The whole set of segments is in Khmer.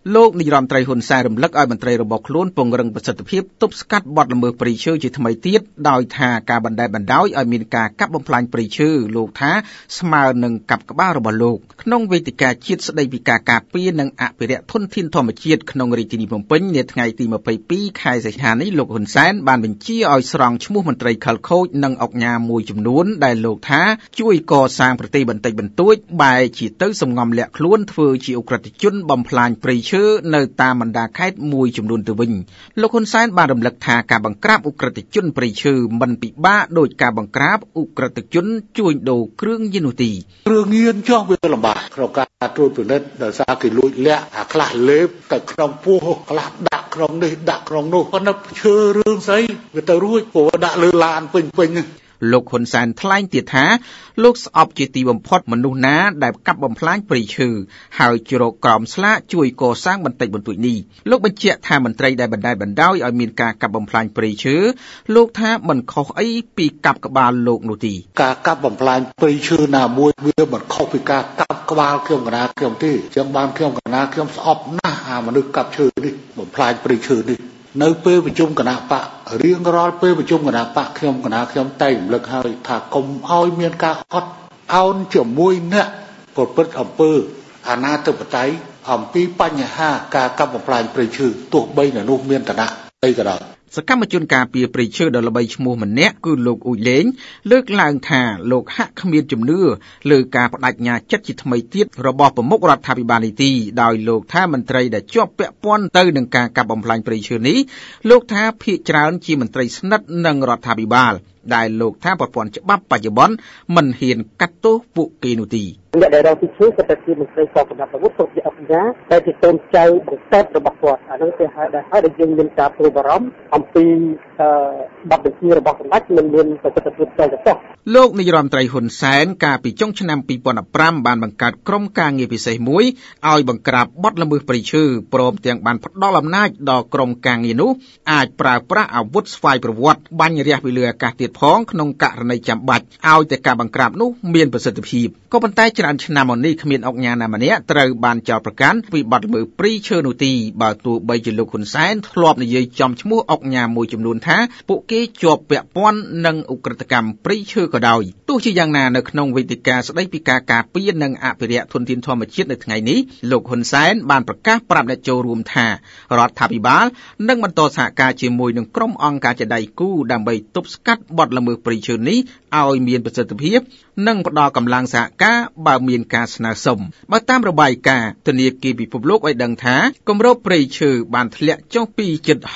លោកនាយរដ្ឋមន្ត្រីហ៊ុនសែនរំលឹកឲ្យមន្ត្រីរបស់ខ្លួនពង្រឹងប្រសិទ្ធភាពទប់ស្កាត់បទល្មើសព្រៃឈើជាថ្មីទៀតដោយថាការបណ្ដេតបណ្ដោយឲ្យមានការកាប់បំផ្លាញព្រៃឈើលោកថាស្មើនឹងកាប់ក្បាលរបស់លោកក្នុងវេទិកាជាតិស្ដីពីការការពារនិងអភិរក្សធនធានធម្មជាតិក្នុងរាជធានីភ្នំពេញនាថ្ងៃទី22ខែសីហានេះលោកហ៊ុនសែនបានបញ្ជាឲ្យស្រង់ឈ្មោះមន្ត្រីខិលខូចនិងអង្គការមួយចំនួនដែលលោកថាជួយកសាងប្រទេសបន្តិចបន្តួចបែរជាទៅសំងំលាក់ខ្លួនធ្វើជាអ ក្រិតជនបំផ្លាញព្រៃឈើនៅតាមបណ្ដាខេត្តមួយចំនួនទៅវិញលោកហ៊ុនសែនបានរំលឹកថាការបង្ក្រាបអ ក្រិតជនព្រៃឈើមិនពិបាកដោយការបង្ក្រាបអ ក្រិតជនជួញដូរគ្រឿងញៀននោះទេគ្រឿងញៀនចោះវាលំបាកក្នុងការត្រួតពិនិត្យដោយសារគេលួចលាក់អាខ្លះលេបទៅក្នុងពោះខ្លះដាក់ក្នុងនេះដាក់ក្នុងនោះប៉ុន្តែឈើរឿងស្អីវាទៅរួចព្រោះដាក់លើឡានពេញហ្នឹងលោកហ៊ុនសែនថ្លែងទៀតថាលោកស្អប់ជាទីបំផុតមនុស្សណាដែលកាប់បំផ្លាញព្រៃឈើហើយជ្រកក្រោមស្លាកជួយកសាងបន្តិចបន្តួចនេះលោកបញ្ជាក់ថាមន្ត្រីដែលបណ្ដេតបណ្ដោយឲ្យមានការកាប់បំផ្លាញព្រៃឈើលោកថាមិនខុសអីពីកាប់ក្បាលលោកនោះទេការកាប់បំផ្លាញព្រៃឈើណាមួយវាមិនខុសពីការកាប់ក្បាលខ្ញុំកណាខ្ញុំទេចឹងបានខ្ញុំកណាខ្ញុំស្អប់ណាស់អាមនុស្សកាប់ឈើនេះបំផ្លាញព្រៃឈើនេះនៅពេលប្រជុំគណៈបករៀងរាល់ពេលប្រជុំគណៈបកខ្ញុំតែរំលឹកឲ្យថាកុំឲ្យមានការអត់ឱនជាមួយអ្នកប្រព្រឹត្តអំពើអាណាធិបតេយ្យអំពីបញ្ហាការកាប់បំផ្លាញព្រៃឈើទោះបីនៅនោះមានឋានៈអីក៏ដោយសកម្មជនការពារព្រៃឈើដ៏ល្បីឈ្មោះម្នាក់គឺលោកអ៊ូលេងលើកឡើងថាលោកហាក់គ្មានជំនឿលើការបដិញ្ញាចិត្តជាថ្មីទៀតរបស់ប្រមុខរដ្ឋាភិបាលនេះទេដោយលោកថាមន្ត្រីដែលជាប់ពាក់ព័ន្ធទៅនឹងការកាប់បំផ្លាញព្រៃឈើនេះលោកថាភាគច្រើនជាមន្ត្រីស្និទ្ធនឹងរដ្ឋាភិបាលដែលលោកថាប្រព័ន្ធច្បាប់បច្ចុប្បន្នមិនហ៊ានកាត់ទោសពួកគេនោះទេអ្នកដែលរកទីឈើក៏តែជាមន្ត្រីកងកម្លាំងអាវុធសូមជាអភិញ្ញាតែជាកូនចៅបង្កើតរបស់គាត់អានោះគេហៅដែលយើងមានការព្រួយបារម្ភអំពីបទបញ្ជារបស់សម្ដេចមិនមានប្រសិទ្ធភាពទៅចោះលោកនាយរដ្ឋមន្ត្រីហ៊ុនសែនកាលពីចុងឆ្នាំ2015បានបង្កើតក្រុមការងារពិសេសមួយឲ្យបង្ក្រាបបទល្មើសព្រៃឈើព្រមទាំងបានផ្ដល់អំណាចដល់ក្រុមការងារនោះអាចប្រើប្រាស់អាវុធស្វ័យប្រវត្តិបាញ់រះពីលើអាកាសទៀតផងក្នុងករណីចាំបាច់ឲ្យតែការបង្ក្រាបនោះមានប្រសិទ្ធភាពក៏ប៉ុន្តែច្រើនឆ្នាំមកនេះគ្មានអង្គការណាម្នាក់ត្រូវបានចោទប្រកាន់ពីបទល្មើសព្រៃឈើនោះទេបើទោះបីជាលោកហ៊ុនសែនធ្លាប់និយាយចំឈ្មោះអង្គការមួយចំនួនថាពួកគេជាប់ពាក់ព័ន្ធនឹងឧក្រិដ្ឋកម្មព្រៃឈើក៏ដោយទោះជាយ៉ាងណានៅក្នុងវេទិកាស្ដីពីការការពារនិងអភិរក្សធនធានធម្មជាតិនៅថ្ងៃនេះលោកហ៊ុនសែនបានប្រកាសប្រាប់អ្នកចូលរួមថារដ្ឋាភិបាលនឹងបន្តសហការជាមួយនឹងក្រុមអង្គការជាដៃគូដើម្បីទប់ស្កាត់បទល្មើសព្រៃឈើនេះឲ្យមានប្រសិទ្ធភាពនិងផ្ដល់កម្លាំងសហការបើមានការស្នើសុំបើតាមរបាយការណ៍ធនាគារពិភពលោកឲ្យដឹងថាគម្របព្រៃឈើបានធ្លាក់ចុះពីជិត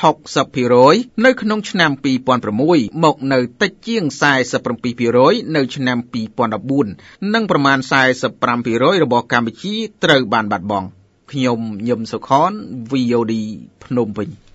60% នៅក្នុងឆ្នាំ2006មកនៅតិចជាង 47% នៅឆ្នាំ2014និងប្រមាណ 45% របស់កម្ពុជាត្រូវបានបាត់បង់ខ្ញុំញឹមសុខន VOD ភ្នំពេញ